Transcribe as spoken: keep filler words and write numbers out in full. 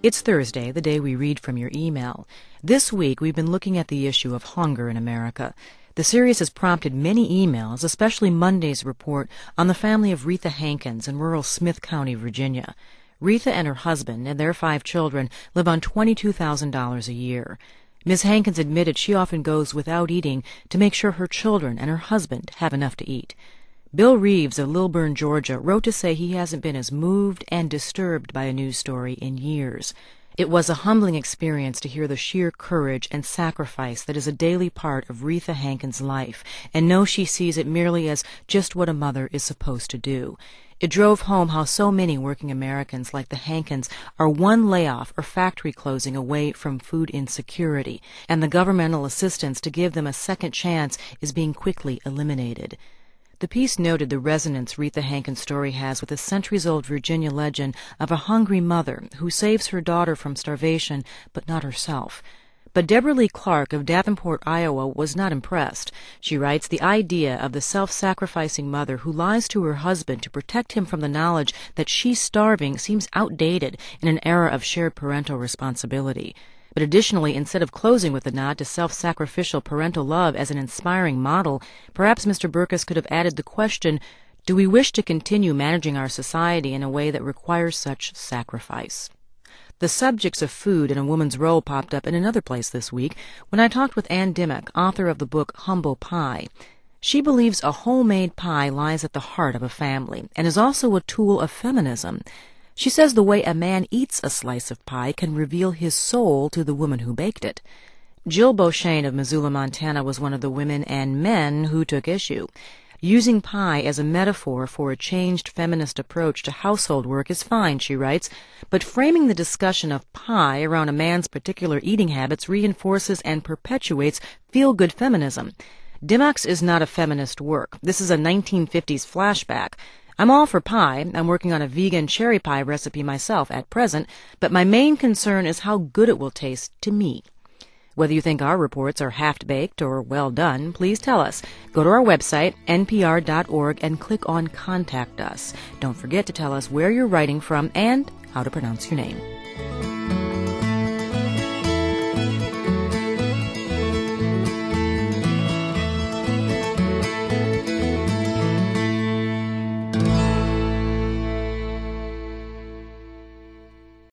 It's Thursday, the day we read from your email. This week, we've been looking at the issue of hunger in America. The series has prompted many emails, especially Monday's report on the family of Retha Hankins in rural Smith County, Virginia. Retha and her husband and their five children live on twenty-two thousand dollars a year. Miz Hankins admitted she often goes without eating to make sure her children and her husband have enough to eat. Bill Reeves of Lilburn, Georgia, wrote to say he hasn't been as moved and disturbed by a news story in years. It was a humbling experience to hear the sheer courage and sacrifice that is a daily part of Retha Hankins' life, and know she sees it merely as just what a mother is supposed to do. It drove home how so many working Americans like the Hankins are one layoff or factory closing away from food insecurity, and the governmental assistance to give them a second chance is being quickly eliminated. The piece noted the resonance Retha Hankins' story has with a centuries-old Virginia legend of a hungry mother who saves her daughter from starvation, but not herself. But Deborah Lee Clark of Davenport, Iowa, was not impressed. She writes, the idea of the self-sacrificing mother who lies to her husband to protect him from the knowledge that she's starving seems outdated in an era of shared parental responsibility. But additionally, instead of closing with a nod to self-sacrificial parental love as an inspiring model, perhaps Mister Burkus could have added the question, do we wish to continue managing our society in a way that requires such sacrifice? The subjects of food and a woman's role popped up in another place this week when I talked with Ann Dimmock, author of the book Humble Pie. She believes a homemade pie lies at the heart of a family and is also a tool of feminism. She says the way a man eats a slice of pie can reveal his soul to the woman who baked it. Jill Beauchene of Missoula, Montana, was one of the women and men who took issue. Using pie as a metaphor for a changed feminist approach to household work is fine, she writes, but framing the discussion of pie around a man's particular eating habits reinforces and perpetuates feel-good feminism. Dimmock's is not a feminist work. This is a nineteen fifties flashback. I'm all for pie. I'm working on a vegan cherry pie recipe myself at present, but my main concern is how good it will taste to me. Whether you think our reports are half-baked or well done, please tell us. Go to our website, N P R dot org, and click on Contact Us. Don't forget to tell us where you're writing from and how to pronounce your name.